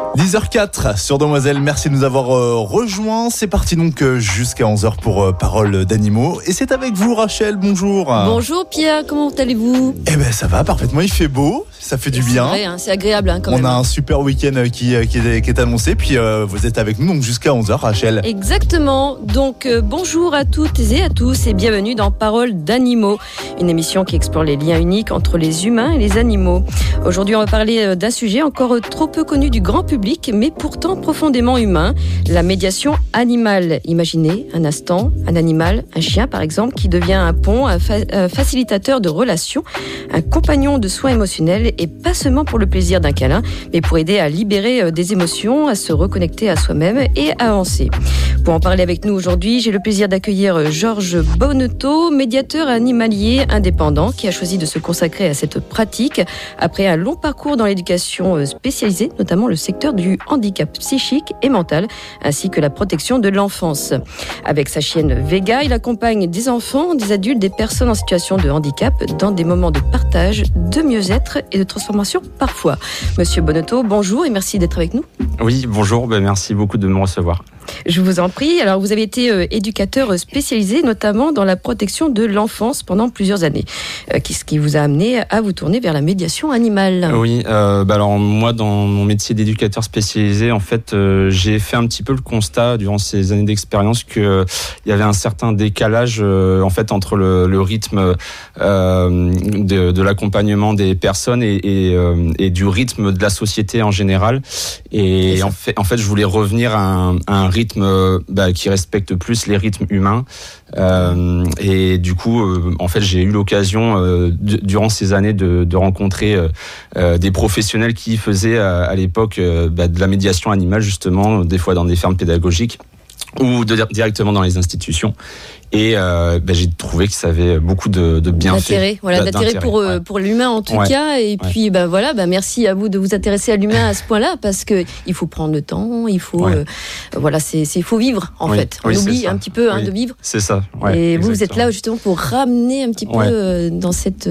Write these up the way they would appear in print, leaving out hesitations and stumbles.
10h04 sur Demoiselle, merci de nous avoir rejoints. C'est parti donc jusqu'à 11h pour Parole d'animaux. Et c'est avec vous Rachel, bonjour. Bonjour Pierre, comment allez-vous ? Eh ben ça va parfaitement, il fait beau, ça fait du bien. C'est vrai, hein, c'est agréable quand même. On a un super week-end qui est annoncé, puis vous êtes avec nous donc jusqu'à 11h Rachel. Exactement, donc bonjour à toutes et à tous et bienvenue dans Parole d'animaux, une émission qui explore les liens uniques entre les humains et les animaux. Aujourd'hui on va parler d'un sujet encore trop peu connu du grand public, mais pourtant profondément humain, la médiation animale. Imaginez un instant un animal, un chien par exemple, qui devient un pont, un facilitateur de relations, un compagnon de soins émotionnels, et pas seulement pour le plaisir d'un câlin, mais pour aider à libérer des émotions, à se reconnecter à soi-même et à avancer. Pour en parler avec nous aujourd'hui, j'ai le plaisir d'accueillir Georges Bonneteau, médiateur animalier indépendant, qui a choisi de se consacrer à cette pratique après un long parcours dans l'éducation spécialisée, notamment le secteur du handicap psychique et mental, ainsi que la protection de l'enfance. Avec sa chienne Vega, il accompagne des enfants, des adultes, des personnes en situation de handicap dans des moments de partage, de mieux-être et de transformation parfois. Monsieur Bonneteau, bonjour et merci d'être avec nous. Oui, bonjour, merci beaucoup de me recevoir. Je vous en prie. Alors, vous avez été éducateur spécialisé, notamment dans la protection de l'enfance pendant plusieurs années. Ce qui vous a amené à vous tourner vers la médiation animale. Oui, alors moi, dans mon métier d'éducateur spécialisé, en fait, j'ai fait un petit peu le constat durant ces années d'expérience qu'il y avait un certain décalage, en fait, entre le rythme de l'accompagnement des personnes et du rythme de la société en général. Et en fait, je voulais revenir à un rythme qui respecte plus les rythmes humains. Et du coup, en fait, j'ai eu l'occasion durant ces années de rencontrer des professionnels qui faisaient à l'époque de la médiation animale, justement, des fois dans des fermes pédagogiques ou directement dans les institutions. Et j'ai trouvé que ça avait beaucoup de bienfaits. D'intérêt pour l'humain en tout cas. Et puis merci à vous de vous intéresser à l'humain à ce point-là, parce que il faut prendre le temps, il faut il faut vivre en fait. On oublie un petit peu de vivre. C'est ça. Et vous êtes là justement pour ramener un petit peu dans cette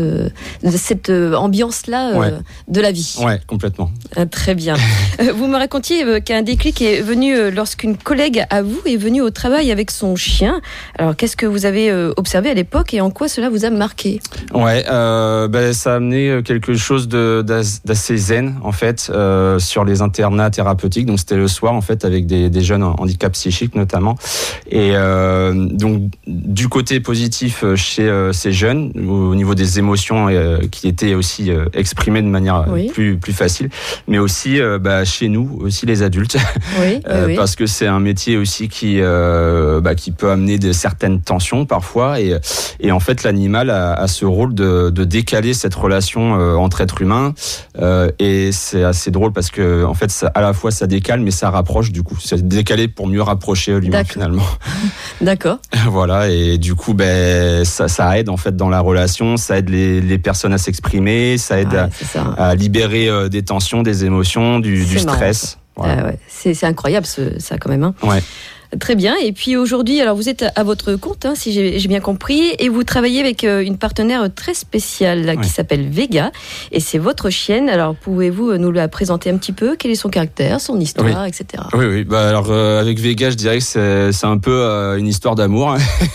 ambiance-là de la vie. Ouais, complètement. Très bien. Vous me racontiez qu'un déclic est venu lorsqu'une collègue à vous est venue au travail avec son chien. Alors qu'est-ce que vous avez observé à l'époque et en quoi cela vous a marqué ? Ouais, ça a amené quelque chose d'assez zen en fait sur les internats thérapeutiques. Donc c'était le soir en fait avec des jeunes en handicap psychique notamment. Et donc du côté positif chez ces jeunes au niveau des émotions qui étaient aussi exprimées de manière plus facile, mais aussi chez nous aussi les adultes parce que c'est un métier aussi qui peut amener certaines tensions parfois et en fait l'animal a ce rôle de décaler cette relation entre êtres humains et c'est assez drôle parce que en fait à la fois ça décale mais ça rapproche, du coup c'est décalé pour mieux rapprocher l'humain finalement. D'accord. Voilà, et du coup ça aide en fait dans la relation, ça aide les personnes à s'exprimer, ça aide à libérer des tensions, des émotions, du stress. Voilà. C'est incroyable ça quand même. Ouais. Très bien. Et puis aujourd'hui, alors vous êtes à votre compte, si j'ai bien compris, et vous travaillez avec une partenaire très spéciale qui s'appelle Vega, et c'est votre chienne. Alors pouvez-vous nous la présenter un petit peu ? Quel est son caractère, son histoire, etc. Oui. Alors avec Vega, je dirais que c'est un peu une histoire d'amour.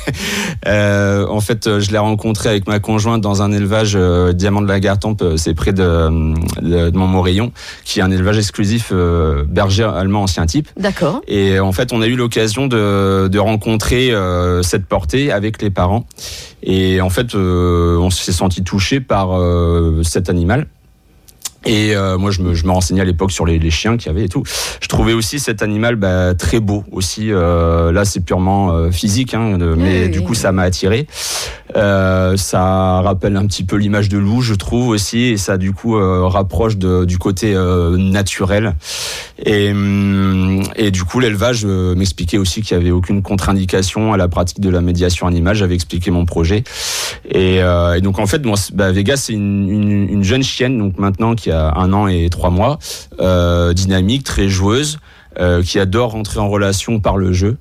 En fait, je l'ai rencontrée avec ma conjointe dans un élevage Diamant de la Gartempe, c'est près de Montmorillon, qui est un élevage exclusif berger allemand ancien type. D'accord. Et en fait, on a eu l'occasion de rencontrer cette portée avec les parents. Et en fait, on s'est senti touché par cet animal. Et moi, je me renseignais à l'époque sur les chiens qu'il y avait et tout. Je trouvais aussi cet animal très beau aussi. Là, c'est purement physique, mais du coup, ça m'a attiré. Ça rappelle un petit peu l'image de loup, je trouve aussi, et ça du coup rapproche du côté naturel. Et du coup, l'élevage m'expliquait aussi qu'il y avait aucune contre-indication à la pratique de la médiation animale. J'avais expliqué mon projet. Et donc en fait, moi, Vega, c'est une jeune chienne, donc maintenant qui a 1 an et 3 mois, dynamique, très joueuse, qui adore rentrer en relation par le jeu.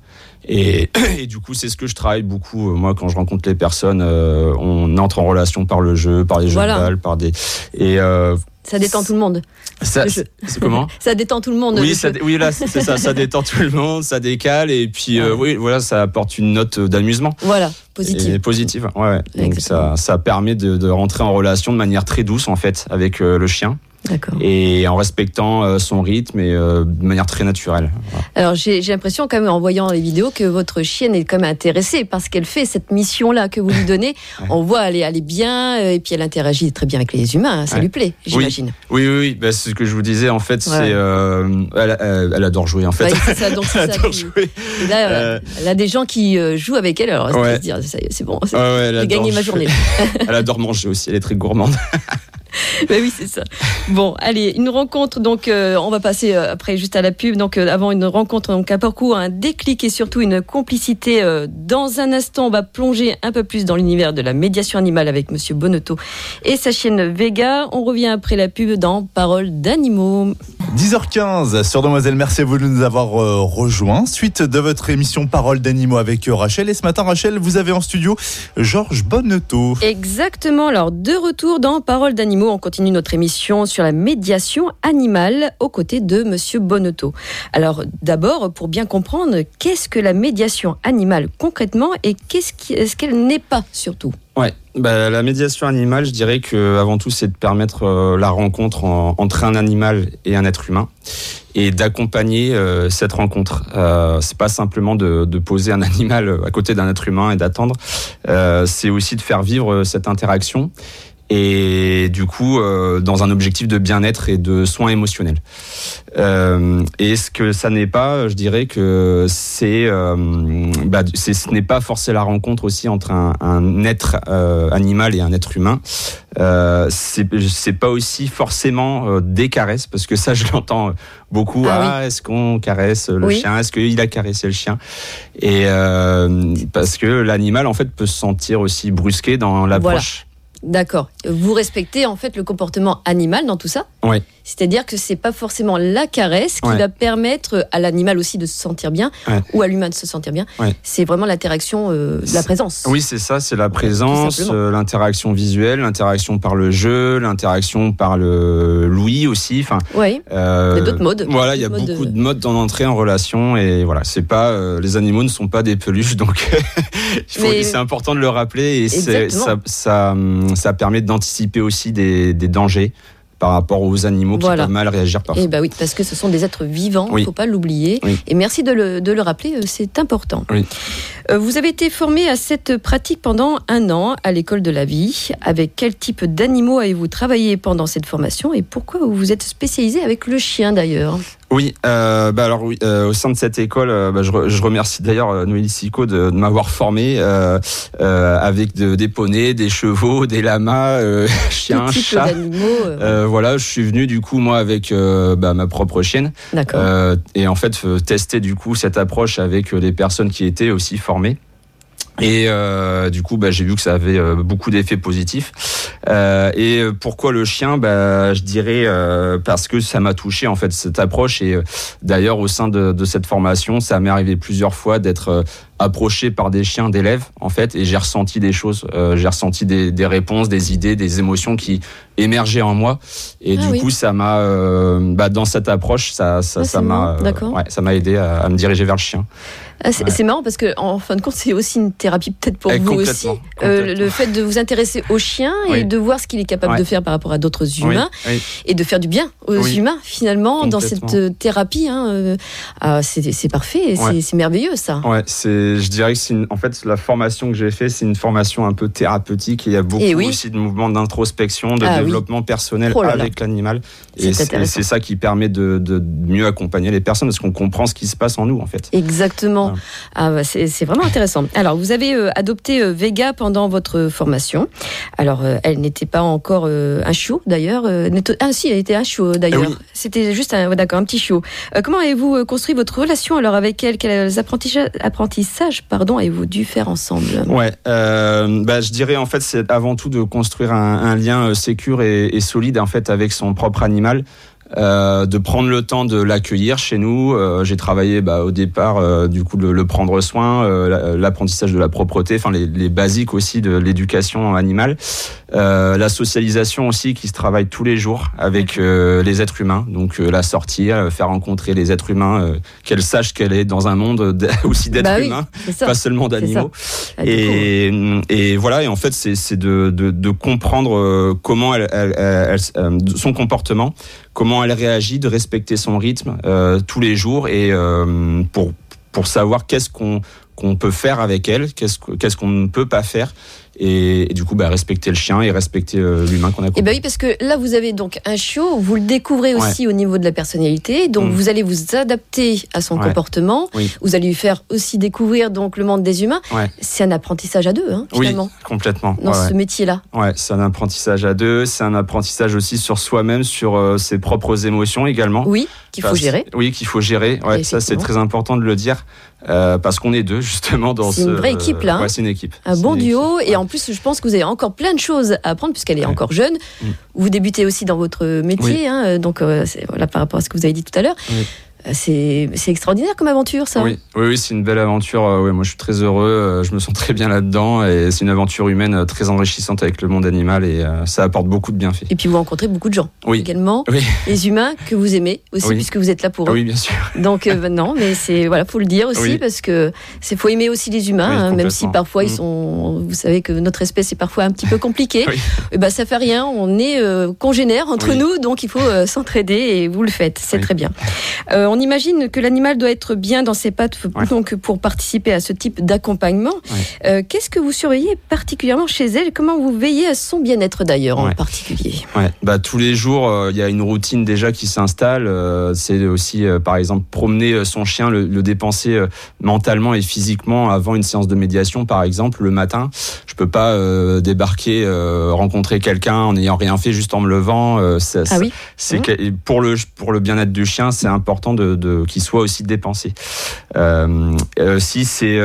Et du coup, c'est ce que je travaille beaucoup. Moi, quand je rencontre les personnes, on entre en relation par le jeu, par les jeux de balle, par des... Ça détend tout le monde. C'est comment ? Ça détend tout le monde. Oui, là, c'est ça. Ça détend tout le monde, ça décale, et puis ça apporte une note d'amusement. Voilà, positive. Et positive, ouais. Donc ça permet de rentrer en relation de manière très douce en fait avec le chien. D'accord. Et en respectant son rythme et de manière très naturelle. Voilà. Alors j'ai l'impression quand même en voyant les vidéos que votre chienne est quand même intéressée par ce qu'elle fait, cette mission-là que vous lui donnez. Ouais. On voit elle est bien et puis elle interagit très bien avec les humains. Ça lui plaît, j'imagine. Oui. Bah, c'est ce que je vous disais en fait. C'est elle adore jouer en fait. Ouais, c'est ça. Donc c'est ça. Jouer. Et là, elle a des gens qui jouent avec elle. Alors se dire c'est bon, j'ai gagné ma journée. Elle adore manger aussi. Elle est très gourmande. Ben oui, c'est ça. Bon, allez, une rencontre, donc on va passer après juste à la pub. Donc avant une rencontre, donc un parcours, un déclic et surtout une complicité. Dans un instant, on va plonger un peu plus dans l'univers de la médiation animale avec Monsieur Bonneto et sa chienne Vega. On revient après la pub dans Parole d'animaux. 10h15 sur Demoiselle, merci à vous de nous avoir rejoints. Suite de votre émission Parole d'animaux avec Rachel. Et ce matin, Rachel, vous avez en studio Georges Bonneto. Exactement. Alors, de retour dans Parole d'animaux, on continue notre émission sur la médiation animale aux côtés de Monsieur Bonneto. Alors, d'abord, pour bien comprendre, qu'est-ce que la médiation animale concrètement et qu'est-ce qu'elle n'est pas surtout ? Ouais, la médiation animale, je dirais que avant tout, c'est de permettre la rencontre entre un animal et un être humain et d'accompagner cette rencontre. C'est pas simplement de poser un animal à côté d'un être humain et d'attendre. C'est aussi de faire vivre cette interaction. Et du coup, dans un objectif de bien-être et de soins émotionnels. Et ce que ça n'est pas, je dirais que ce n'est pas forcer la rencontre aussi entre un être animal et un être humain. C'est pas aussi forcément des caresses, parce que ça, je l'entends beaucoup. Est-ce qu'on caresse le chien ? Est-ce qu'il a caressé le chien ? Et parce que l'animal, en fait, peut se sentir aussi brusqué dans l'approche. Voilà. D'accord. Vous respectez en fait le comportement animal dans tout ça ? Oui. C'est-à-dire que c'est pas forcément la caresse qui va permettre à l'animal aussi de se sentir bien ou à l'humain de se sentir bien. Ouais. C'est vraiment l'interaction, la présence. Oui, c'est ça, c'est la présence, l'interaction visuelle, l'interaction par le jeu, l'interaction par l'ouïe aussi. Enfin, il y a d'autres modes. Voilà, il y a beaucoup de modes d'en entrer en relation et voilà, c'est pas les animaux ne sont pas des peluches, donc c'est important de le rappeler et ça permet d'anticiper aussi des dangers par rapport aux animaux qui peuvent mal réagir parfois. Oui, parce que ce sont des êtres vivants, il ne faut pas l'oublier. Oui. Et merci de le rappeler, c'est important. Oui. Vous avez été formé à cette pratique pendant 1 an à l'école de la vie. Avec quel type d'animaux avez-vous travaillé pendant cette formation et pourquoi vous vous êtes spécialisé avec le chien d'ailleurs ? Oui, au sein de cette école, je remercie d'ailleurs Noélie Sicot de m'avoir formé avec des poneys, des chevaux, des lamas, chiens, chats. Voilà, je suis venu du coup moi avec ma propre chienne. D'accord. Et en fait tester du coup cette approche avec les personnes qui étaient aussi formées. Et du coup, j'ai vu que ça avait beaucoup d'effets positifs. Et pourquoi le chien ? Je dirais parce que ça m'a touché en fait cette approche. Et d'ailleurs, au sein de cette formation, ça m'est arrivé plusieurs fois d'être approché par des chiens d'élèves en fait, et j'ai ressenti des choses. J'ai ressenti des réponses, des idées, des émotions qui émergeaient en moi. Et du coup, ça m'a dans cette approche, ça m'a aidé à me diriger vers le chien. C'est marrant parce que en fin de compte, c'est aussi une thérapie peut-être pour vous aussi. Le fait de vous intéresser au chien et de voir ce qu'il est capable de faire par rapport à d'autres humains et de faire du bien aux humains finalement dans cette thérapie. C'est parfait, c'est merveilleux ça. Ouais, je dirais que en fait la formation que j'ai fait, c'est une formation un peu thérapeutique. Et il y a beaucoup aussi de mouvements d'introspection, de développement personnel avec l'animal. Et c'est ça qui permet de mieux accompagner les personnes parce qu'on comprend ce qui se passe en nous en fait. Exactement. C'est vraiment intéressant. Alors, vous avez adopté Vega pendant votre formation. Alors, elle n'était pas encore un chiot, d'ailleurs. Si, elle était un chiot, d'ailleurs. Oui. C'était juste un petit chiot. Comment avez-vous construit votre relation alors avec elle ? Quels apprentissages avez-vous dû faire ensemble ? Ouais, je dirais en fait, c'est avant tout de construire un lien sécure et solide en fait avec son propre animal. de prendre le temps de l'accueillir chez nous. J'ai travaillé au départ du coup le prendre soin, l'apprentissage de la propreté, enfin les basiques aussi de l'éducation animale, la socialisation aussi qui se travaille tous les jours avec les êtres humains. Donc la sortir, faire rencontrer les êtres humains, qu'elle sache qu'elle est dans un monde aussi d'êtres humains, pas seulement d'animaux. Et voilà, et en fait c'est de comprendre comment elle son comportement, comment elle réagit, de respecter son rythme tous les jours, et pour savoir qu'est-ce qu'on peut faire avec elle, qu'est-ce qu'on ne peut pas faire. Et du coup, respecter le chien et respecter l'humain qu'on a. Et oui, parce que là, vous avez donc un chiot, vous le découvrez aussi au niveau de la personnalité, donc vous allez vous adapter à son comportement. Oui. Vous allez lui faire aussi découvrir donc le monde des humains. Ouais. C'est un apprentissage à deux, finalement. Oui, complètement. Dans ce métier-là. Ouais, c'est un apprentissage à deux. C'est un apprentissage aussi sur soi-même, sur ses propres émotions également. Oui, qu'il faut gérer. Oui, qu'il faut gérer. Ouais, ça c'est très important de le dire. Parce qu'on est deux justement dans c'est une vraie équipe là. Ouais, c'est une équipe. Un bon duo, et en plus je pense que vous avez encore plein de choses à apprendre puisqu'elle est encore jeune. Vous débutez aussi dans votre métier, donc voilà, par rapport à ce que vous avez dit tout à l'heure. C'est extraordinaire comme aventure, ça. Oui, c'est une belle aventure. Moi, je suis très heureux. Je me sens très bien là-dedans. Et c'est une aventure humaine très enrichissante avec le monde animal. Et ça apporte beaucoup de bienfaits. Et puis, vous rencontrez beaucoup de gens également. Oui. Les humains que vous aimez aussi, puisque vous êtes là pour eux. Oui, bien sûr. Donc, non, mais faut le dire aussi, parce que faut aimer aussi les humains, même si parfois vous savez que notre espèce est parfois un petit peu compliquée. Et ça fait rien. On est congénères entre nous, donc il faut s'entraider, et vous le faites. C'est très bien. On imagine que l'animal doit être bien dans ses pattes donc pour participer à ce type d'accompagnement. Qu'est-ce que vous surveillez particulièrement chez elle? Comment vous veillez à son bien-être d'ailleurs en particulier? Tous les jours, il y a une routine déjà qui s'installe. C'est aussi, par exemple, promener son chien, le dépenser mentalement et physiquement avant une séance de médiation, par exemple, le matin. Je peux pas débarquer, rencontrer quelqu'un en n'ayant rien fait, juste en me levant. Pour le bien-être du chien, c'est important qu'il soit aussi dépensé. Si c'est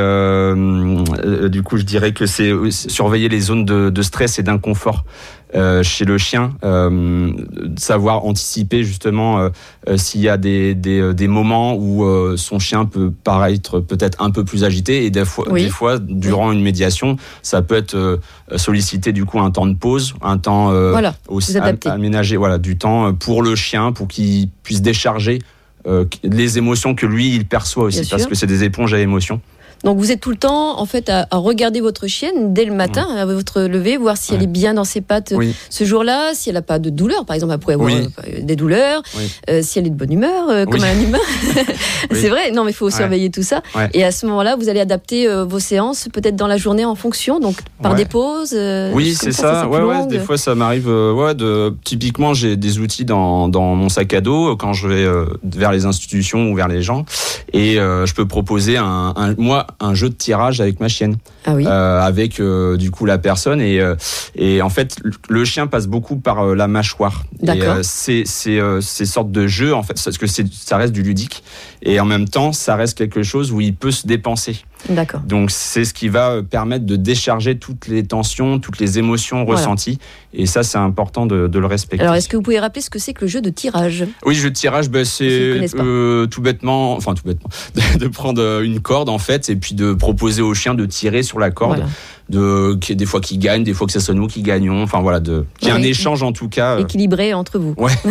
du coup, je dirais que c'est surveiller les zones de stress et d'inconfort chez le chien, savoir anticiper justement s'il y a des moments où son chien peut paraître peut-être un peu plus agité, et des fois durant une médiation, ça peut être solliciter du coup un temps de pause, un temps aussi aménager du temps pour le chien, pour qu'il puisse décharger les émotions que lui il perçoit aussi, parce que c'est des éponges à émotions. Donc vous êtes tout le temps en fait à regarder votre chienne dès le matin, à votre lever, voir si elle est bien dans ses pattes ce jour-là, si elle n'a pas de douleur, par exemple elle pourrait avoir des douleurs, si elle est de bonne humeur comme un humain. C'est vrai, non mais il faut surveiller tout ça. Et à ce moment-là, vous allez adapter vos séances peut-être dans la journée en fonction, donc par des pauses. C'est ça. Des fois ça m'arrive. Typiquement j'ai des outils dans mon sac à dos quand je vais vers les institutions ou vers les gens, et je peux proposer un jeu de tirage avec ma chienne, avec du coup la personne, et en fait le chien passe beaucoup par la mâchoire. D'accord. Et ces sortes de jeux, en fait, parce que ça reste du ludique, et en même temps ça reste quelque chose où il peut se dépenser. D'accord. Donc c'est ce qui va permettre de décharger toutes les tensions, toutes les émotions ressenties, et ça c'est important de le respecter. Alors est-ce que vous pouvez rappeler ce que c'est que le jeu de tirage? Oui, le jeu de tirage, c'est tout bêtement, de prendre une corde en fait, et puis de proposer au chien de tirer sur la corde. Des fois qui gagne, des fois que ce soit nous qui gagnons, qu'il y ait un échange en tout cas. Équilibré entre vous. Ouais.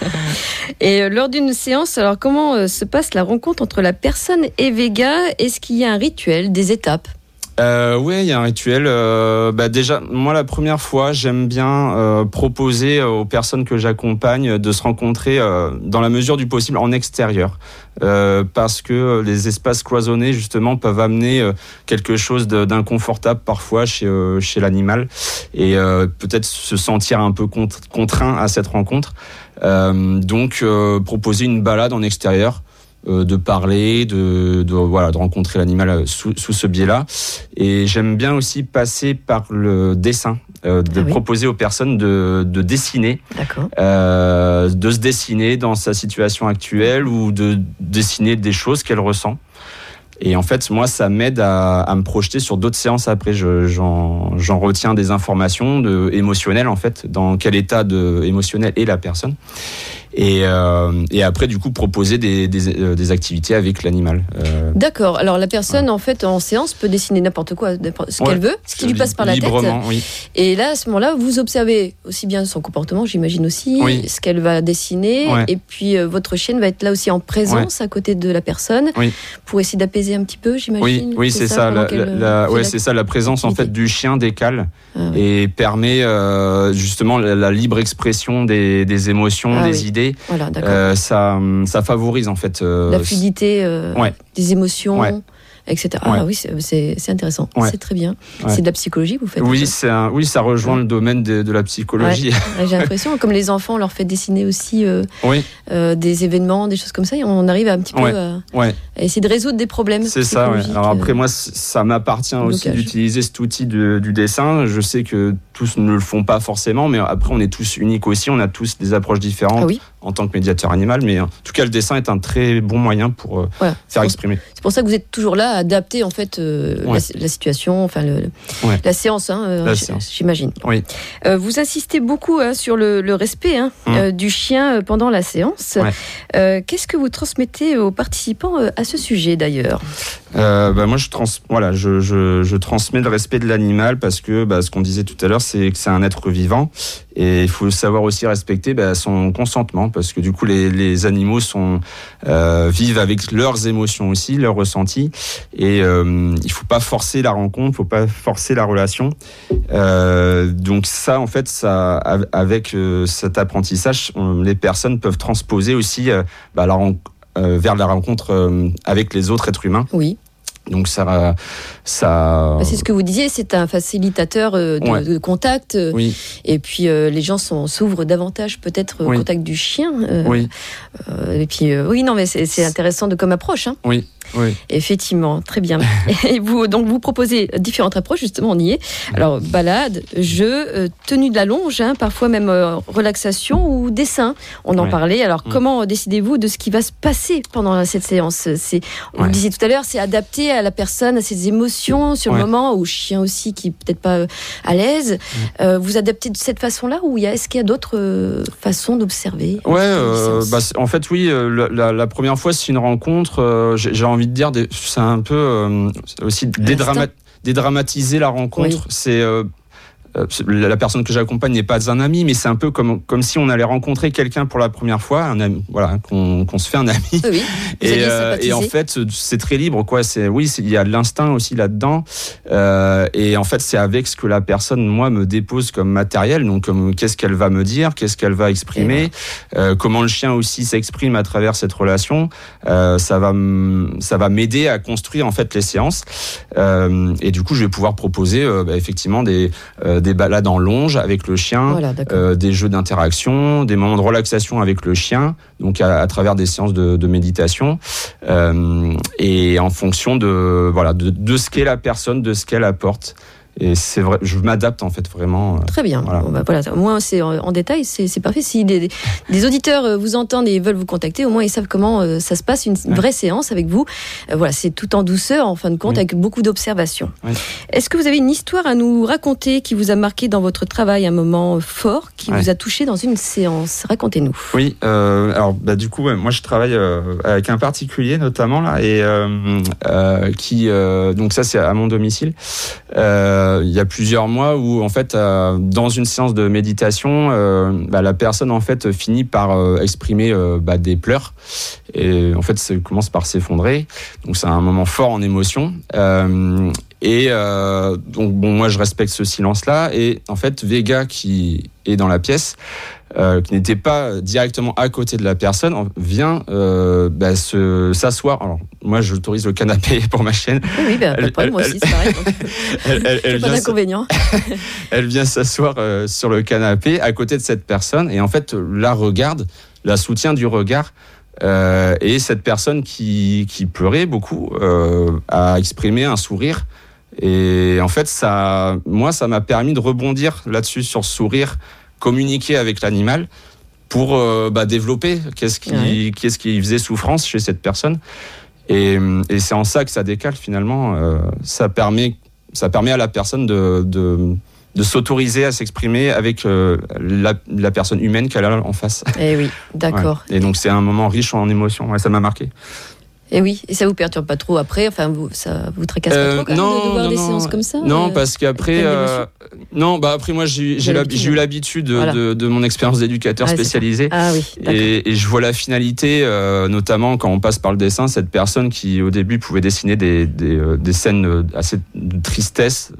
Et lors d'une séance, alors comment se passe la rencontre entre la personne et Vega? Est-ce qu'il y a un rituel, des étapes? Oui, il y a un rituel. Déjà, moi, la première fois, j'aime bien proposer aux personnes que j'accompagne de se rencontrer dans la mesure du possible en extérieur. Parce que les espaces cloisonnés, justement, peuvent amener quelque chose d'inconfortable parfois chez l'animal, et peut-être se sentir un peu contraint à cette rencontre. Donc, proposer une balade en extérieur, de parler, de rencontrer l'animal sous ce biais-là. Et j'aime bien aussi passer par le dessin, proposer aux personnes de dessiner, de se dessiner dans sa situation actuelle, ou de dessiner des choses qu'elle ressent. Et en fait, moi, ça m'aide à me projeter sur d'autres séances après. J'en retiens des informations émotionnelles, en fait, dans quel état émotionnel est la personne. et après du coup proposer des activités avec l'animal. D'accord. Alors la personne en fait en séance peut dessiner n'importe quoi, ce qu'elle veut, ce qui lui passe par la tête. Oui. Et là à ce moment-là vous observez aussi bien son comportement, j'imagine aussi, ce qu'elle va dessiner, et puis votre chienne va être là aussi en présence à côté de la personne pour essayer d'apaiser un petit peu, j'imagine. Oui, c'est ça. C'est ça. La présence en fait du chien décale et permet justement la libre expression des émotions, des idées. Voilà, d'accord. Ça favorise en fait la fluidité des émotions. Etc. Ah oui, c'est intéressant. C'est très bien. C'est de la psychologie que vous faites. Oui, ça rejoint le domaine de la psychologie. J'ai l'impression, comme les enfants, on leur fait dessiner aussi des événements, des choses comme ça, et on arrive un petit peu à essayer de résoudre des problèmes. C'est ça, Alors après, moi, ça m'appartient aussi d'utiliser cet outil du dessin. Je sais que tous ne le font pas forcément, mais après, on est tous uniques aussi. On a tous des approches différentes en tant que médiateur animal. Mais en tout cas, le dessin est un très bon moyen pour faire exprimer. C'est pour ça que vous êtes toujours là à adapter en fait la situation, enfin la séance, j'imagine. Oui. Vous insistez beaucoup sur le respect du chien pendant la séance. Qu'est-ce que vous transmettez aux participants à ce sujet d'ailleurs? Moi, je transmets le respect de l'animal parce que ce qu'on disait tout à l'heure, c'est que c'est un être vivant et il faut savoir aussi respecter son consentement parce que du coup les animaux vivent avec leurs émotions aussi, leurs ressentis et il faut pas forcer la rencontre, il faut pas forcer la relation. Donc ça, en fait, avec cet apprentissage, les personnes peuvent transposer aussi vers la rencontre avec les autres êtres humains. Oui. Donc ça. C'est ce que vous disiez, c'est un facilitateur de contact. Et puis les gens s'ouvrent davantage peut-être au contact du chien. Et puis mais c'est intéressant comme approche. Oui. Effectivement, très bien. Et vous proposez différentes approches, justement, on y est. Alors, balade, jeu, tenue de la longe, parfois même relaxation ou dessin. On en parlait. Alors, comment décidez-vous de ce qui va se passer pendant cette séance? Vous le disiez tout à l'heure, c'est adapté à la personne, à ses émotions sur le moment, au chien aussi qui n'est peut-être pas à l'aise. Vous adaptez de cette façon-là ou est-ce qu'il y a d'autres façons d'observer? En fait, oui. La première fois, c'est une rencontre. J'ai envie de dire, c'est un peu aussi dédramatiser la rencontre. C'est la personne que j'accompagne n'est pas un ami, mais c'est un peu comme si on allait rencontrer quelqu'un pour la première fois, un ami, qu'on se fait un ami. Et en fait, c'est très libre, quoi. Il y a de l'instinct aussi là-dedans. Et en fait, c'est avec ce que la personne, moi, me dépose comme matériel. Donc, qu'est-ce qu'elle va me dire, qu'est-ce qu'elle va exprimer, comment le chien aussi s'exprime à travers cette relation. Ça va m'aider à construire en fait les séances. Et du coup, je vais pouvoir proposer effectivement des balades en longe avec le chien, des jeux d'interaction, des moments de relaxation avec le chien, donc à travers des séances de méditation, et en fonction de ce qu'est la personne, de ce qu'elle apporte. Et c'est vrai, je m'adapte en fait vraiment. Très bien. Au moins c'est en détail, c'est parfait. Si des auditeurs vous entendent et veulent vous contacter, au moins ils savent comment ça se passe, une vraie séance avec vous. C'est tout en douceur en fin de compte, avec beaucoup d'observations. Est-ce que vous avez une histoire à nous raconter qui vous a marqué dans votre travail, un moment fort qui vous a touché dans une séance? Racontez-nous. Oui. Alors du coup, moi je travaille avec un particulier notamment là et qui donc ça c'est à mon domicile. Il y a plusieurs mois où en fait dans une séance de méditation la personne en fait finit par exprimer des pleurs et en fait ça commence par s'effondrer, donc c'est un moment fort en émotion donc moi je respecte ce silence là et en fait Vega qui est dans la pièce qui n'était pas directement à côté de la personne, vient s'asseoir. Alors, moi, j'autorise le canapé pour ma chienne. Oui, pas de problème, moi aussi, c'est pareil. Elle pas d'inconvénient. Elle vient s'asseoir sur le canapé à côté de cette personne et en fait, la regarde, la soutient du regard. Et cette personne qui pleurait beaucoup a exprimé un sourire. Et en fait, ça m'a permis de rebondir là-dessus, sur ce sourire, communiquer avec l'animal pour développer qu'est-ce qui faisait souffrance chez cette personne. Et c'est en ça que ça décale finalement. Ça permet à la personne de s'autoriser à s'exprimer avec la personne humaine qu'elle a en face. Eh oui, d'accord. Ouais. Et donc c'est un moment riche en émotions, ça m'a marqué. Et oui, et ça vous perturbe pas trop après, ça vous tracasse pas trop quand même de voir des séances comme ça? Non, parce qu'après, après moi j'ai eu l'habitude de mon expérience d'éducateur spécialisé. Ah oui, et je vois la finalité, notamment quand on passe par le dessin, cette personne qui au début pouvait dessiner des scènes assez de tristesse,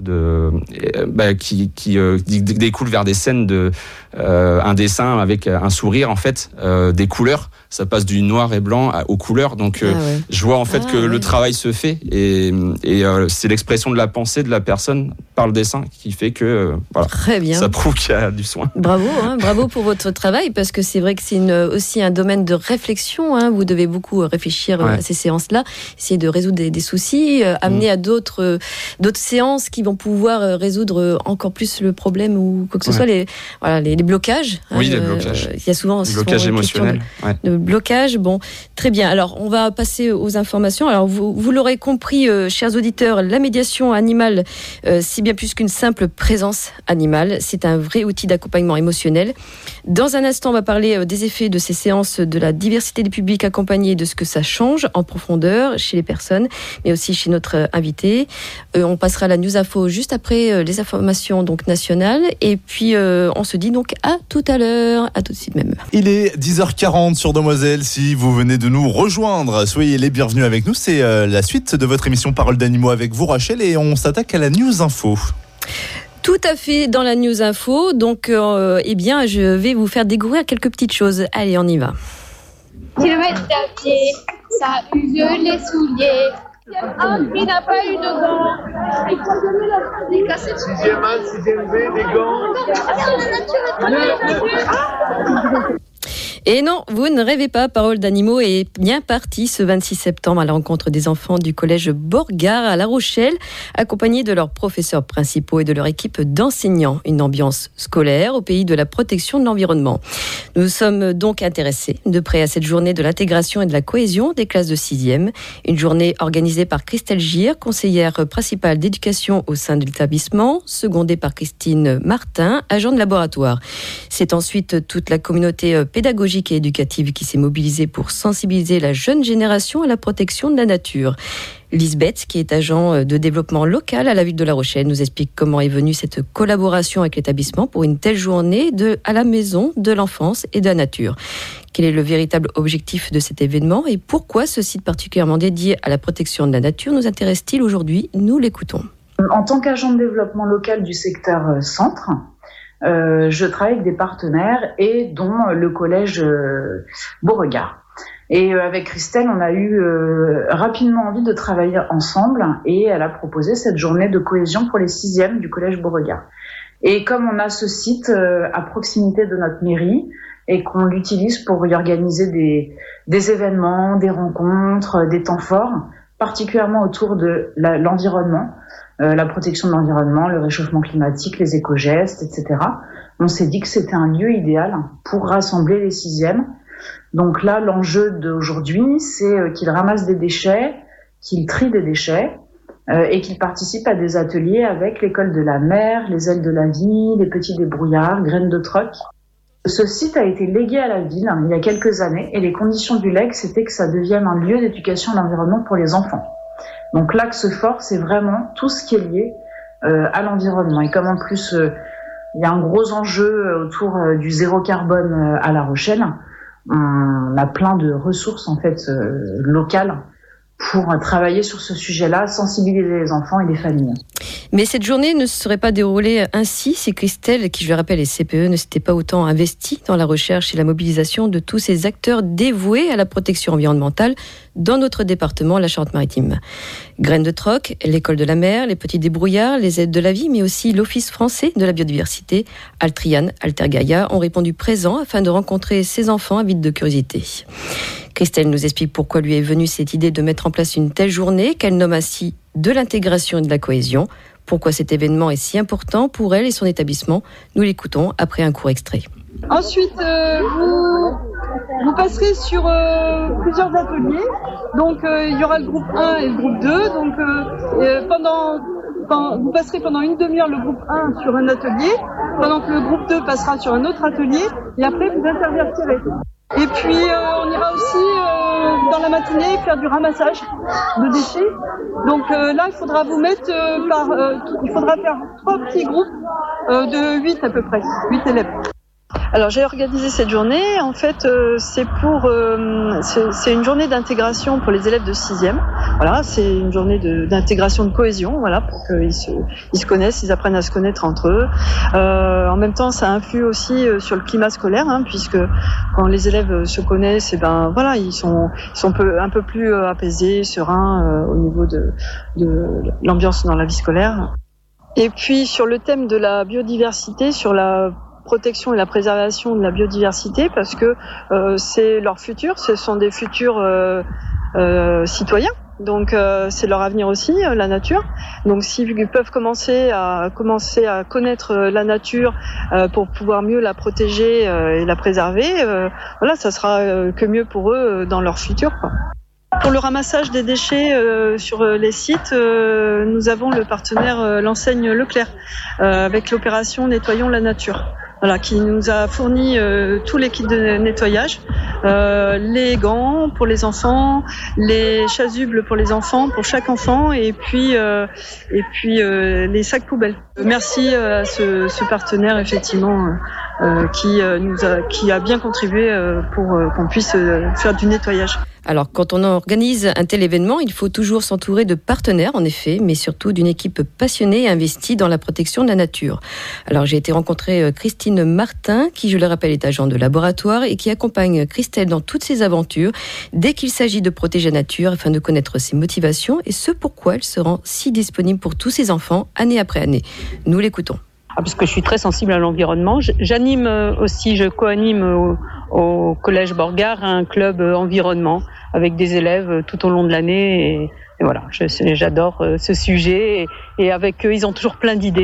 qui découlent vers des scènes de un dessin avec un sourire en fait, des couleurs. Ça passe du noir et blanc aux couleurs, donc je vois en fait que le travail se fait et c'est l'expression de la pensée de la personne par le dessin qui fait que très bien. Ça prouve qu'il y a du soin. Bravo pour votre travail, parce que c'est vrai que c'est aussi un domaine de réflexion. Vous devez beaucoup réfléchir à ces séances-là, essayer de résoudre des soucis, amener à d'autres séances qui vont pouvoir résoudre encore plus le problème ou quoi que ce soit, les blocages. Oui, les blocages. Il y a souvent les blocages émotionnels. De blocage. Bon, très bien. Alors, on va passer aux informations. Alors, vous l'aurez compris, chers auditeurs, la médiation animale, c'est bien plus qu'une simple présence animale. C'est un vrai outil d'accompagnement émotionnel. Dans un instant, on va parler des effets de ces séances, de la diversité des publics accompagnés, de ce que ça change en profondeur chez les personnes, mais aussi chez notre invité. On passera à la News Info juste après les informations donc nationales. Et puis, on se dit donc à tout à l'heure, à tout de suite même. Il est 10h40 sur Demoiselle. Si vous venez de nous rejoindre, soyez les bienvenus avec nous. C'est la suite de votre émission Parole d'animaux avec vous, Rachel, et on s'attaque à la News Info. Tout à fait, dans la News Info. Donc, je vais vous faire découvrir quelques petites choses. Allez, on y va. Kilomètres à pied, ça use les souliers. Il n'a pas eu de gants. Il casse le 6e A, 6e B, des gants. Et non, vous ne rêvez pas, Parole d'animaux est bien partie ce 26 septembre à la rencontre des enfants du collège Beauregard à La Rochelle, accompagnés de leurs professeurs principaux et de leur équipe d'enseignants. Une ambiance scolaire au pays de la protection de l'environnement. Nous sommes donc intéressés de près à cette journée de l'intégration et de la cohésion des classes de 6e. Une journée organisée par Christelle Gire, conseillère principale d'éducation au sein de l'établissement, secondée par Christine Martin, agent de laboratoire. C'est ensuite toute la communauté pédagogique et éducative qui s'est mobilisée pour sensibiliser la jeune génération à la protection de la nature. Lisbeth, qui est agent de développement local à la ville de La Rochelle, nous explique comment est venue cette collaboration avec l'établissement pour une telle journée à la maison de l'enfance et de la nature. Quel est le véritable objectif de cet événement et pourquoi ce site particulièrement dédié à la protection de la nature nous intéresse-t-il aujourd'hui? Nous l'écoutons. En tant qu'agent de développement local du secteur centre, je travaille avec des partenaires et dont le collège Beauregard. Et avec Christelle, on a eu rapidement envie de travailler ensemble et elle a proposé cette journée de cohésion pour les 6e du collège Beauregard. Et comme on a ce site à proximité de notre mairie et qu'on l'utilise pour y organiser des événements, des rencontres, des temps forts, particulièrement autour de l'environnement, la protection de l'environnement, le réchauffement climatique, les éco-gestes, etc. On s'est dit que c'était un lieu idéal pour rassembler les 6e. Donc là, l'enjeu d'aujourd'hui, c'est qu'ils ramassent des déchets, qu'ils trient des déchets et qu'ils participent à des ateliers avec l'école de la mer, les ailes de la vie, les petits débrouillards, graines de troc. Ce site a été légué à la ville il y a quelques années et les conditions du legs, c'était que ça devienne un lieu d'éducation à l'environnement pour les enfants. Donc l'axe fort, c'est vraiment tout ce qui est lié à l'environnement. Et comme en plus, il y a un gros enjeu autour du zéro carbone à La Rochelle, on a plein de ressources en fait locales pour travailler sur ce sujet-là, sensibiliser les enfants et les familles. Mais cette journée ne se serait pas déroulée ainsi si Christelle, qui je le rappelle est CPE, ne s'était pas autant investie dans la recherche et la mobilisation de tous ces acteurs dévoués à la protection environnementale dans notre département, la Charente-Maritime. Graines de troc, l'école de la mer, les petits débrouillards, les aides de la vie, mais aussi l'Office français de la biodiversité, Altrian, Alter Gaia, ont répondu présents afin de rencontrer ces enfants avides de curiosité. Christelle nous explique pourquoi lui est venue cette idée de mettre en place une telle journée qu'elle nomme ainsi de l'intégration et de la cohésion. Pourquoi cet événement est si important pour elle et son établissement? Nous l'écoutons après un court extrait. Ensuite, vous passerez sur plusieurs ateliers. Donc, il y aura le groupe 1 et le groupe 2. Donc, vous passerez pendant une demi-heure le groupe 1 sur un atelier, pendant que le groupe 2 passera sur un autre atelier, et après vous intervertirez. Et puis on ira aussi dans la matinée faire du ramassage de déchets. Donc là il faudra vous mettre il faudra faire 3 petits groupes de 8 à peu près, 8 élèves. Alors j'ai organisé cette journée, en fait c'est une journée d'intégration pour les élèves de 6e. Voilà, c'est une journée d'intégration de cohésion, voilà, pour qu'ils se connaissent, ils apprennent à se connaître entre eux. En même temps, ça influe aussi sur le climat scolaire, puisque quand les élèves se connaissent, voilà, ils sont un peu plus apaisés, sereins au niveau de l'ambiance dans la vie scolaire. Et puis sur le thème de la biodiversité, sur la protection et la préservation de la biodiversité, parce que c'est leur futur, ce sont des futurs citoyens, donc c'est leur avenir aussi, la nature. Donc s'ils peuvent commencer à connaître la nature pour pouvoir mieux la protéger et la préserver, voilà, ça sera que mieux pour eux dans leur futur, quoi. Pour le ramassage des déchets sur les sites, nous avons le partenaire l'enseigne Leclerc avec l'opération Nettoyons la nature. Voilà, qui nous a fourni tous les kits de nettoyage, les gants pour les enfants, les chasubles pour les enfants, pour chaque enfant, et puis les sacs poubelles. Merci à ce partenaire effectivement qui a bien contribué pour qu'on puisse faire du nettoyage. Alors, quand on organise un tel événement, il faut toujours s'entourer de partenaires, en effet, mais surtout d'une équipe passionnée et investie dans la protection de la nature. Alors, j'ai été rencontrer Christine Martin, qui, je le rappelle, est agent de laboratoire et qui accompagne Christelle dans toutes ses aventures, dès qu'il s'agit de protéger la nature, afin de connaître ses motivations et ce pourquoi elle se rend si disponible pour tous ses enfants, année après année. Nous l'écoutons. Parce que je suis très sensible à l'environnement. J'anime aussi, je co-anime au Collège Borgard un club environnement avec des élèves tout au long de l'année. Et voilà, j'adore ce sujet. Et avec eux, ils ont toujours plein d'idées.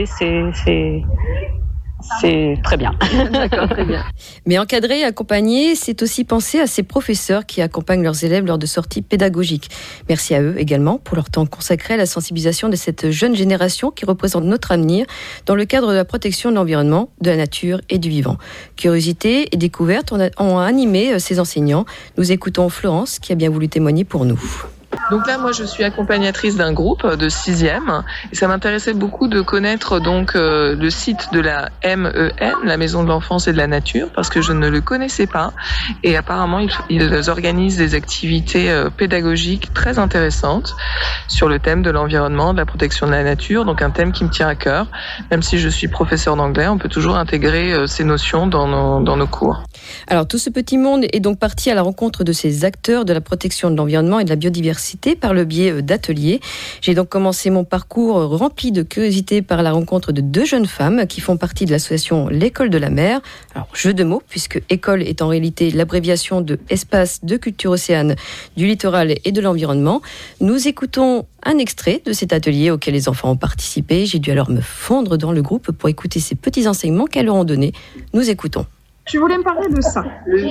C'est très bien. D'accord, très bien. Mais encadrer et accompagner, c'est aussi penser à ces professeurs qui accompagnent leurs élèves lors de sorties pédagogiques. Merci à eux également pour leur temps consacré à la sensibilisation de cette jeune génération qui représente notre avenir dans le cadre de la protection de l'environnement, de la nature et du vivant. Curiosité et découverte ont animé ces enseignants. Nous écoutons Florence qui a bien voulu témoigner pour nous. Donc là, moi, je suis accompagnatrice d'un groupe de 6e et ça m'intéressait beaucoup de connaître donc le site de la MEN, la Maison de l'Enfance et de la Nature, parce que je ne le connaissais pas et apparemment, ils organisent des activités pédagogiques très intéressantes sur le thème de l'environnement, de la protection de la nature, donc un thème qui me tient à cœur. Même si je suis professeur d'anglais, on peut toujours intégrer ces notions dans nos cours. Alors, tout ce petit monde est donc parti à la rencontre de ces acteurs de la protection de l'environnement et de la biodiversité par le biais d'ateliers. J'ai donc commencé mon parcours rempli de curiosité par la rencontre de 2 jeunes femmes qui font partie de l'association L'École de la Mer. Alors, jeu de mots, puisque école est en réalité l'abréviation de Espace de Culture Océane, du littoral et de l'environnement. Nous écoutons un extrait de cet atelier auquel les enfants ont participé. J'ai dû alors me fondre dans le groupe pour écouter ces petits enseignements qu'elles leur ont donnés. Nous écoutons. Tu voulais me parler de ça.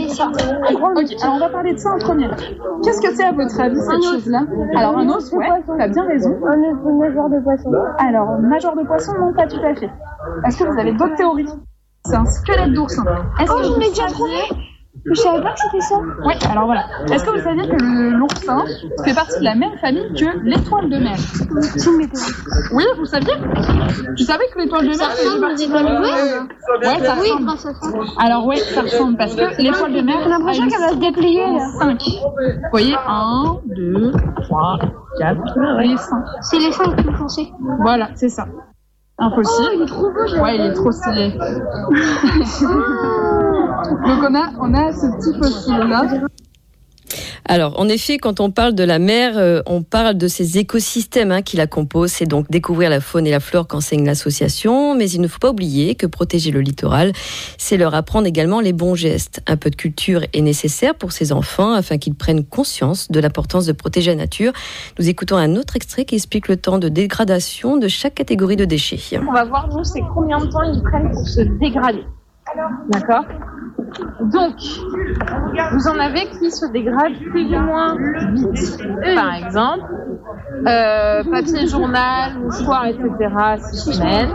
Ok, alors on va parler de ça en premier. Qu'est-ce que c'est à votre avis cette chose-là? Alors un os, ouais, t'as bien raison. Un nageoire de poisson. Alors, nageoire de poisson, non, pas tout à fait. Est-ce que vous avez d'autres théories? C'est un squelette d'oursin. Est-ce que je l'ai déjà trouvé? Je savais pas que c'était ça. Oui, alors voilà. Est-ce que vous saviez que l'oursin fait partie de la même famille que l'étoile de mer? C'est une météo. Oui, vous le saviez? Tu savais que l'étoile de mer fait partie de la même famille? Ouais, ça ressemble. Alors oui, ça ressemble parce que l'étoile de mer... J'ai l'impression qu'elle va se déplier là. 5. Vous voyez, 1, 2, 3, 4, et 5. C'est les 5 plus foncés. Voilà, c'est ça. Un fossile. Oh, il est trop beau. Ouais, il est trop stylé. Donc on a ce petit fossile-là. Alors, en effet, quand on parle de la mer, on parle de ces écosystèmes qui la composent. C'est donc découvrir la faune et la flore qu'enseigne l'association. Mais il ne faut pas oublier que protéger le littoral, c'est leur apprendre également les bons gestes. Un peu de culture est nécessaire pour ces enfants afin qu'ils prennent conscience de l'importance de protéger la nature. Nous écoutons un autre extrait qui explique le temps de dégradation de chaque catégorie de déchets. On va voir, nous, c'est combien de temps ils prennent pour se dégrader. D'accord ? Donc, vous en avez qui se dégradent plus ou moins vite. Par exemple, papier journal, mouchoir, etc. 6 semaines.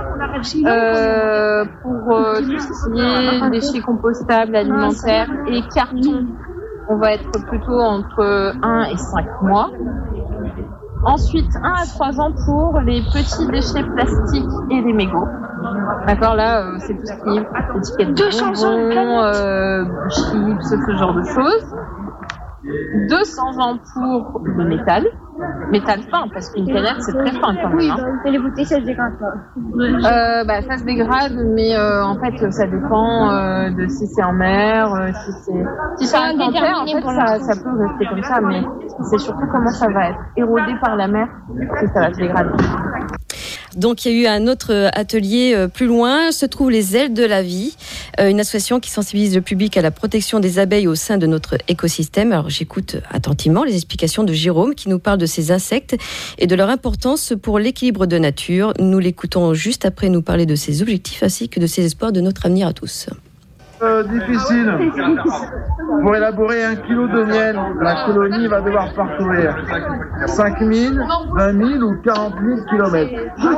Pour tout ce qui est déchets compostables, alimentaires et cartons, on va être plutôt entre 1 et 5 mois. Ensuite, 1 à 3 ans pour les petits déchets plastiques et les mégots. D'accord, là, c'est tout ce qui est étiquette de bonbons, chips, ce genre de choses. 200 ans pour le métal fin, parce qu'une canette c'est très fin quand même. Oui, et les bouteilles ça se dégrade pas. Ça se dégrade, mais en fait ça dépend de si c'est en mer, si c'est en terre, en fait ça peut rester comme ça, mais c'est surtout comment ça va être érodé par la mer que ça va se dégrader. Donc il y a eu un autre atelier plus loin, se trouvent les Ailes de la Vie, une association qui sensibilise le public à la protection des abeilles au sein de notre écosystème. Alors j'écoute attentivement les explications de Jérôme qui nous parle de ces insectes et de leur importance pour l'équilibre de nature. Nous l'écoutons juste après nous parler de ses objectifs ainsi que de ses espoirs de notre avenir à tous. Difficile. Pour élaborer 1 kilo de miel, la colonie va devoir parcourir 5 000, 20 000 ou 40 000 kilomètres.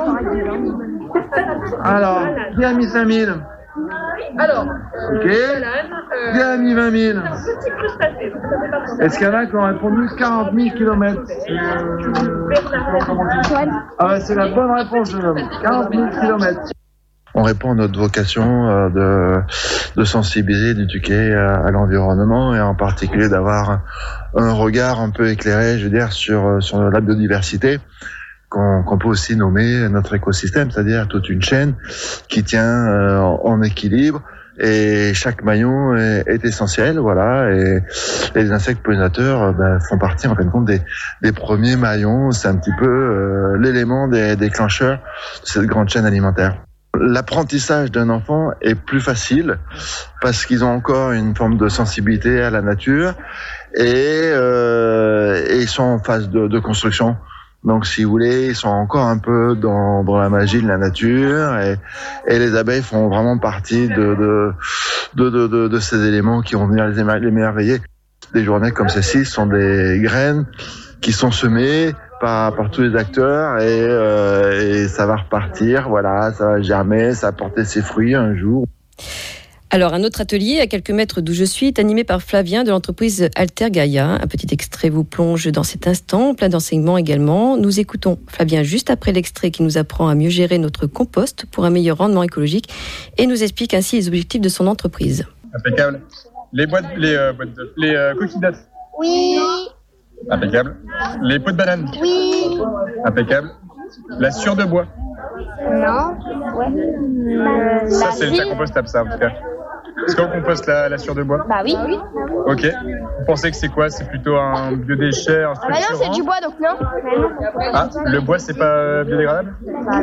Alors, qui a mis 5 000 ? Alors, ok. Qui a mis 20 000 ? Est-ce qu'il y en a qui ont répondu 40 000 kilomètres ? Ah ouais, c'est la bonne réponse, jeune homme. 40 000 kilomètres. On répond à notre vocation de sensibiliser, d'éduquer à l'environnement et en particulier d'avoir un regard un peu éclairé, je veux dire, sur la biodiversité qu'on peut aussi nommer notre écosystème, c'est-à-dire toute une chaîne qui tient en équilibre et chaque maillon est essentiel, voilà. Et les insectes pollinateurs font partie en fin de compte des premiers maillons. C'est un petit peu l'élément des déclencheurs de cette grande chaîne alimentaire. L'apprentissage d'un enfant est plus facile parce qu'ils ont encore une forme de sensibilité à la nature et ils sont en phase de construction. Donc, si vous voulez, ils sont encore un peu dans la magie de la nature et les abeilles font vraiment partie de ces éléments qui vont venir les émerveiller. Des journées comme celle-ci sont des graines qui sont semées par tous les acteurs et ça va repartir, voilà, ça va germer, ça va porter ses fruits un jour. Alors, un autre atelier à quelques mètres d'où je suis est animé par Flavien de l'entreprise Alter Gaia. Un petit extrait vous plonge dans cet instant, plein d'enseignements également. Nous écoutons Flavien juste après l'extrait qui nous apprend à mieux gérer notre compost pour un meilleur rendement écologique et nous explique ainsi les objectifs de son entreprise. Impeccable. Les coquilles d'œufs. Oui. Impeccable. Les pots de banane. Oui. Impeccable. La sciure de bois. Non. Ouais. Ça, c'est le tas compostable, ça, en tout cas. Est-ce qu'on composte la sciure de bois ? Bah oui. Ok. Vous pensez que c'est quoi ? C'est plutôt un biodéchet, un structurant ? Ah bah non, c'est du bois, donc non. Ah, le bois, c'est pas biodégradable ? Bah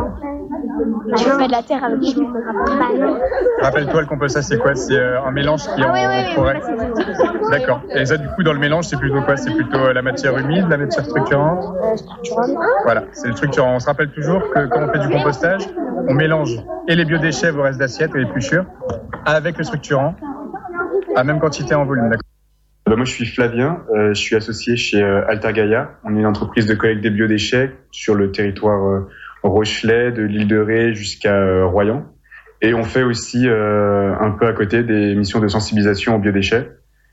non. Je fais de la terre avec du bois. Rappelle-toi, le compostage, c'est quoi ? C'est un mélange qui est en forêt. D'accord. Et ça, du coup, dans le mélange, c'est plutôt quoi ? C'est plutôt la matière humide, la matière structurante ? Voilà, c'est le structurant. On se rappelle toujours que quand on fait du compostage, on mélange et les biodéchets, vos restes d'assiette et les épluchures, avec le structurant, à même quantité en volume. D'accord. Moi, je suis Flavien, je suis associé chez Alter Gaia. On est une entreprise de collecte des biodéchets sur le territoire Rochelais, de l'île de Ré jusqu'à Royan. Et on fait aussi un peu à côté des missions de sensibilisation aux biodéchets.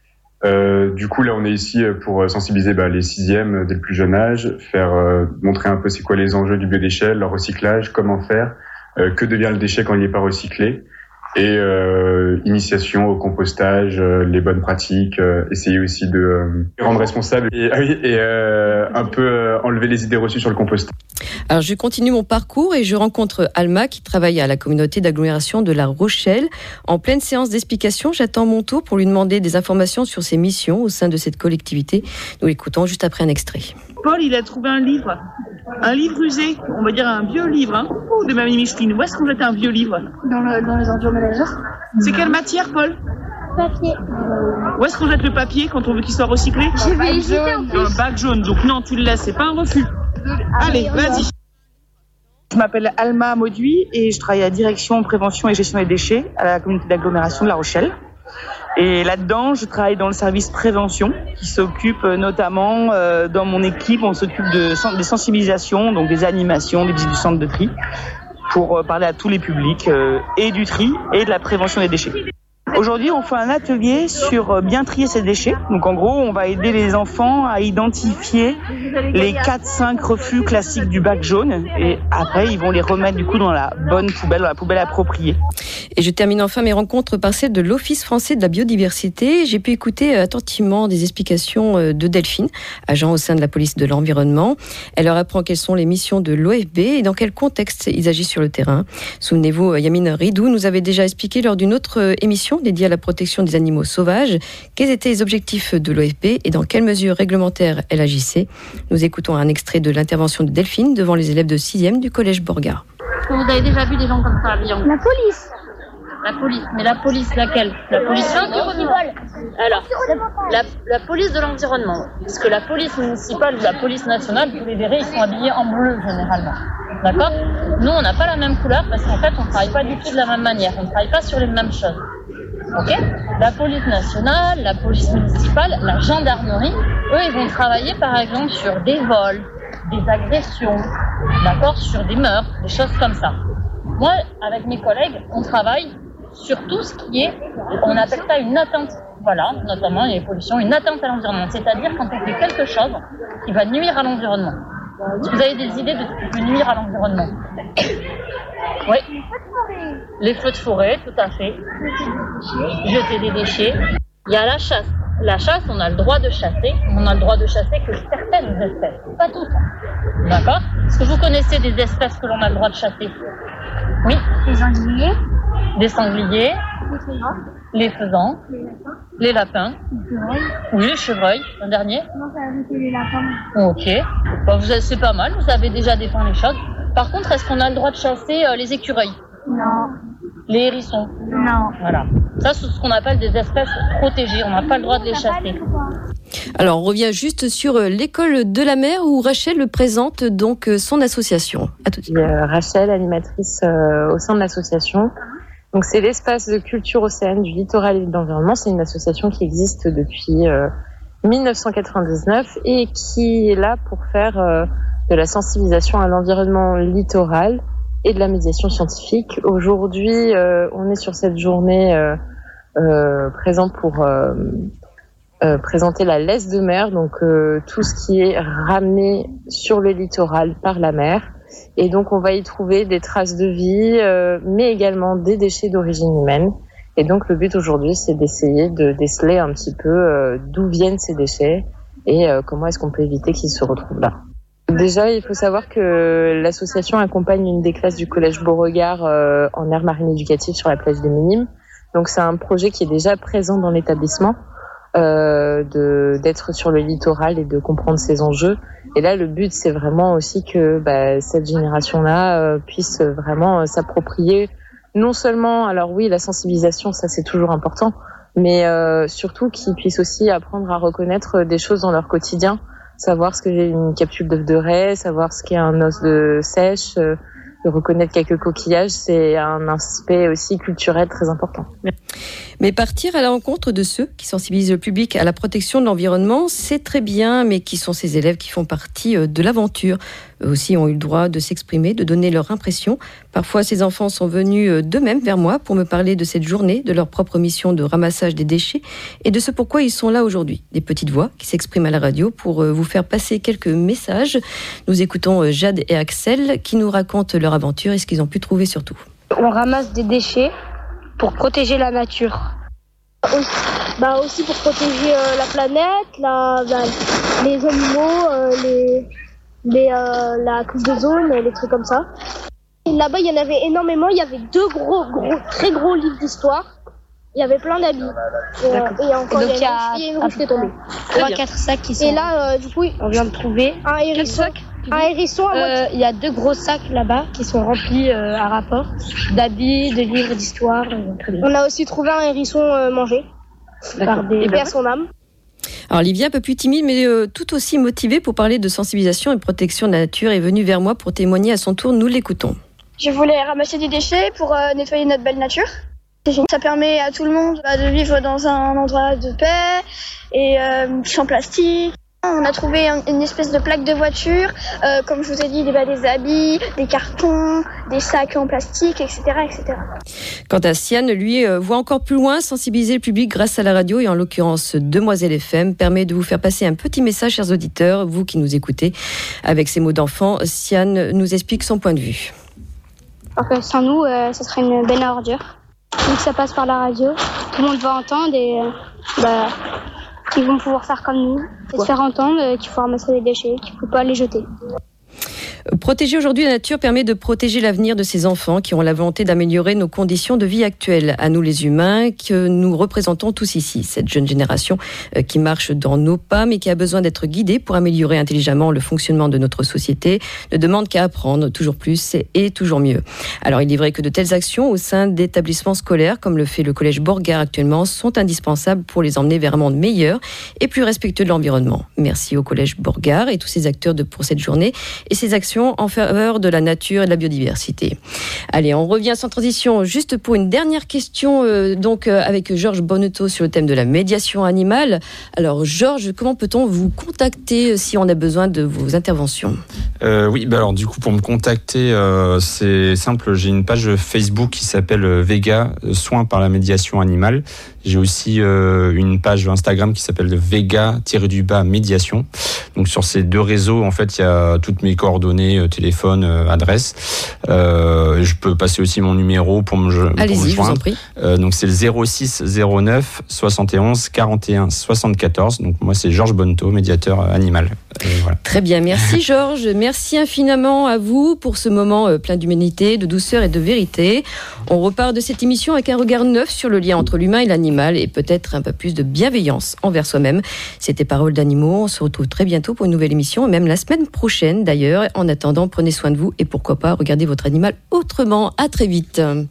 Du coup, là, on est ici pour sensibiliser les sixièmes dès le plus jeune âge, faire montrer un peu c'est quoi les enjeux du biodéchet, leur recyclage, comment faire, que devient le déchet quand il n'est pas recyclé, et initiation au compostage, les bonnes pratiques, essayer aussi de rendre responsable et un peu enlever les idées reçues sur le compostage. Alors je continue mon parcours et je rencontre Alma qui travaille à la communauté d'agglomération de La Rochelle. En pleine séance d'explication, j'attends mon tour pour lui demander des informations sur ses missions au sein de cette collectivité. Nous l'écoutons juste après un extrait. Paul, il a trouvé un livre usé, on va dire un vieux livre de Mamie Micheline. Où est-ce qu'on jette un vieux livre ? Dans les ordures ménagères. C'est quelle matière, Paul ? Papier. Où est-ce qu'on jette le papier quand on veut qu'il soit recyclé ? Je vais hésiter en plus. Un bac jaune, donc non, tu le laisses, c'est pas un refus. Allez, vas-y. Je m'appelle Alma Mauduit et je travaille à la direction prévention et gestion des déchets à la communauté d'agglomération de La Rochelle. Et là-dedans, je travaille dans le service prévention qui s'occupe notamment, dans mon équipe, on s'occupe des sensibilisations, donc des animations, des visites du centre de tri, pour parler à tous les publics et du tri et de la prévention des déchets. Aujourd'hui, on fait un atelier sur bien trier ces déchets. Donc en gros, on va aider les enfants à identifier les 4-5 refus classiques du bac jaune et après, ils vont les remettre du coup dans la bonne poubelle, dans la poubelle appropriée. Et je termine enfin mes rencontres par celle de l'Office français de la biodiversité. J'ai pu écouter attentivement des explications de Delphine, agent au sein de la police de l'environnement. Elle leur apprend quelles sont les missions de l'OFB et dans quel contexte ils agissent sur le terrain. Souvenez-vous, Yamine Ridou nous avait déjà expliqué lors d'une autre émission dédiée à la protection des animaux sauvages quels étaient les objectifs de l'OFB et dans quelles mesures réglementaires elle agissait. Nous écoutons un extrait de l'intervention de Delphine devant les élèves de 6e du collège Borgard. Vous avez déjà vu des gens comme ça à Lyon? La police. La police, mais la police laquelle? La police municipale. Alors, la police de l'environnement. Parce que la police municipale ou la police nationale, vous les verrez, ils sont habillés en bleu généralement. D'accord? Nous, on n'a pas la même couleur parce qu'en fait, on ne travaille pas du tout de la même manière. On ne travaille pas sur les mêmes choses. Ok? La police nationale, la police municipale, la gendarmerie, eux, ils vont travailler par exemple sur des vols, des agressions, d'accord? Sur des meurtres, des choses comme ça. Moi, avec mes collègues, on travaille sur tout ce qui est, on appelle ça une atteinte, voilà, notamment les pollutions, une atteinte à l'environnement. C'est-à-dire quand on fait quelque chose qui va nuire à l'environnement. Est-ce que vous avez des idées de ce qui peut nuire à l'environnement? Oui. Les feux de forêt, tout à fait. Jeter des déchets. Il y a la chasse. La chasse, on a le droit de chasser. On a le droit de chasser que certaines espèces, pas toutes. D'accord? Est-ce que vous connaissez des espèces que l'on a le droit de chasser? Oui. Les sangliers. Des sangliers. Les faisans. Les lapins. Oui, les chevreuils. Un dernier? Non, ça a été les lapins. Ok. Bah, c'est pas mal. Vous avez déjà dépeint les choses. Par contre, est-ce qu'on a le droit de chasser les écureuils? Non. Les hérissons? Non. Voilà. Ça, c'est ce qu'on appelle des espèces protégées. On n'a pas le droit de les chasser. Alors, on revient juste sur l'école de la mer où Rachel présente donc son association. À tout de suite. Rachel, animatrice au sein de l'association. Donc, c'est l'espace de culture océane du littoral et de l'environnement. C'est une association qui existe depuis 1999 et qui est là pour faire de la sensibilisation à l'environnement littoral et de la médiation scientifique. Aujourd'hui, on est sur cette journée présente pour présenter la laisse de mer, donc tout ce qui est ramené sur le littoral par la mer. Et donc, on va y trouver des traces de vie, mais également des déchets d'origine humaine. Et donc, le but aujourd'hui, c'est d'essayer de déceler un petit peu d'où viennent ces déchets et comment est-ce qu'on peut éviter qu'ils se retrouvent là. Déjà, il faut savoir que l'association accompagne une des classes du collège Beauregard en aire marine éducative sur la plage des Minimes. Donc, c'est un projet qui est déjà présent dans l'établissement, d'être sur le littoral et de comprendre ses enjeux. Et là, le but, c'est vraiment aussi que cette génération-là puisse vraiment s'approprier non seulement, alors oui, la sensibilisation, ça c'est toujours important, mais surtout qu'ils puissent aussi apprendre à reconnaître des choses dans leur quotidien, savoir ce qu'est une capsule d'œuf de raie, savoir ce qu'est un os de sèche, de reconnaître quelques coquillages, c'est un aspect aussi culturel très important. Mais partir à la rencontre de ceux qui sensibilisent le public à la protection de l'environnement, c'est très bien, mais qui sont ces élèves qui font partie de l'aventure? Eux aussi ont eu le droit de s'exprimer, de donner leur impression. Parfois, ces enfants sont venus d'eux-mêmes vers moi pour me parler de cette journée, de leur propre mission de ramassage des déchets et de ce pourquoi ils sont là aujourd'hui. Des petites voix qui s'expriment à la radio pour vous faire passer quelques messages. Nous écoutons Jade et Axel qui nous racontent leur aventure et ce qu'ils ont pu trouver surtout. On ramasse des déchets pour protéger la nature. Aussi pour protéger la planète, les animaux, la couche d'ozone, les trucs comme ça. Et là-bas, il y en avait énormément. Il y avait deux très gros livres d'histoire. Il y avait plein d'habits. Et encore, il y a une rouge qui est tombée. 3-4 sacs qui sont... Et là, du coup, on vient de trouver un hérisson. Il y a 2 gros sacs là-bas qui sont remplis à rapport d'habits, de livres d'histoire. On a aussi trouvé un hérisson mangé par des paix à son âme. Alors Livia, un peu plus timide, mais tout aussi motivée pour parler de sensibilisation et de protection de la nature, est venue vers moi pour témoigner à son tour. Nous l'écoutons. Je voulais ramasser des déchets pour nettoyer notre belle nature. Ça permet à tout le monde de vivre dans un endroit de paix et sans plastique. On a trouvé une espèce de plaque de voiture, comme je vous ai dit, des habits, des cartons, des sacs en plastique, etc., etc. Quant à Siane, lui, voit encore plus loin, sensibiliser le public grâce à la radio et en l'occurrence Demoiselle FM permet de vous faire passer un petit message, chers auditeurs, vous qui nous écoutez. Avec ces mots d'enfant, Siane nous explique son point de vue. Alors que sans nous, ce serait une benne à ordures. Donc ça passe par la radio, tout le monde va entendre et ils vont pouvoir faire comme nous, et se faire entendre qu'il faut ramasser les déchets, qu'il ne faut pas les jeter. Protéger aujourd'hui la nature permet de protéger l'avenir de ces enfants qui ont la volonté d'améliorer nos conditions de vie actuelles, à nous les humains que nous représentons tous ici. Cette jeune génération qui marche dans nos pas mais qui a besoin d'être guidée pour améliorer intelligemment le fonctionnement de notre société ne demande qu'à apprendre toujours plus et toujours mieux. Alors il est vrai que de telles actions au sein d'établissements scolaires comme le fait le collège Borgard actuellement sont indispensables pour les emmener vers un monde meilleur et plus respectueux de l'environnement. Merci au collège Borgard et tous ses acteurs pour cette journée et ces actions en faveur de la nature et de la biodiversité. Allez, on revient sans transition juste pour une dernière question avec Georges Bonneteau sur le thème de la médiation animale. Alors Georges, comment peut-on vous contacter si on a besoin de vos interventions ? Oui, alors du coup pour me contacter, c'est simple, j'ai une page Facebook qui s'appelle Vega, soins par la médiation animale. J'ai aussi une page Instagram qui s'appelle Vega-médiation. Donc sur ces deux réseaux, en fait, il y a toutes mes coordonnées, téléphone, adresse. Je peux passer aussi mon numéro pour me joindre. Allez-y, je vous en prie. Donc c'est le 06 09 71 41 74. Donc moi c'est Georges Bonneteau, médiateur animal. Voilà. Très bien, merci Georges. Merci infiniment à vous pour ce moment plein d'humanité, de douceur et de vérité. On repart de cette émission avec un regard neuf sur le lien entre l'humain et l'animal et peut-être un peu plus de bienveillance envers soi-même. C'était Paroles d'animaux. On se retrouve très bientôt pour une nouvelle émission, même la semaine prochaine d'ailleurs. En attendant, prenez soin de vous et pourquoi pas regardez votre animal autrement. À très vite.